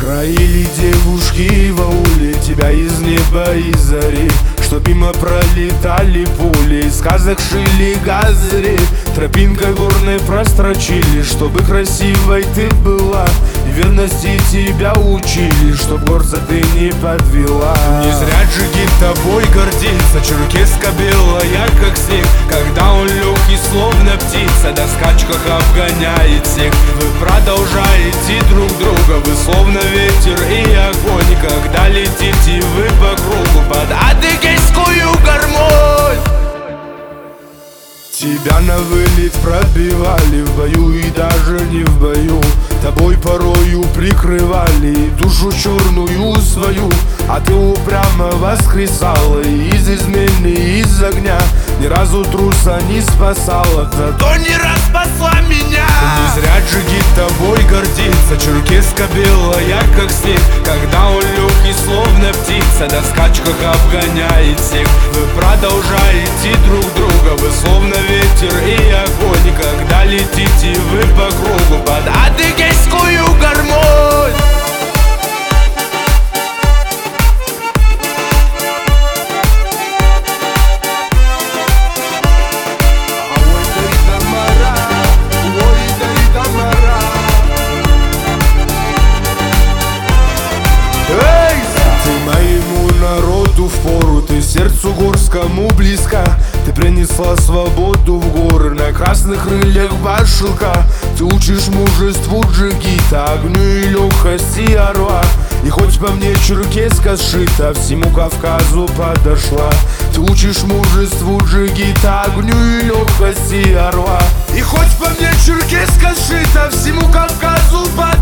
Строили девушки в ауле тебя из неба и зари, чтоб мимо пролетали пули, из сказок шили газыри, тропинкой горной прострочили, чтобы красивой ты была, и верности тебя учили, чтоб горца ты не подвела. Не зря джигит тобой гордится, черкеска белая как снег, когда он легкий словно птица, на скачках обгоняет всех. Вы продолжаете друг друга, вы словно ветер и огонь, когда летите вы по кругу под адыгейскую гармонь. Тебя на вылет пробивали в бою и даже не в бою, тобой порою прикрывали душу черную свою, а ты упрямо воскресала из измены, из огня. Ни разу труса не спасала, зато не раз спасла меня. Не зря джигит тобой гордится, черкеска белая как снег, когда он легкий словно птица, на скачках обгоняет всех. Вы продолжаете друг друга, вы словно ветер и огонь, когда летите вы по кругу под адыгейскую гармонь. Впору ты сердцу горскому близка, ты принесла свободу в горы, на красных крыльях башилка. Ты учишь мужеству джигита, огню и легкости орла, и хоть по мне черкеска сшита, всему Кавказу подошла. Ты учишь мужеству джигита, огню и легкости орла, и хоть по мне черкеска сшита, всему Кавказу подошла.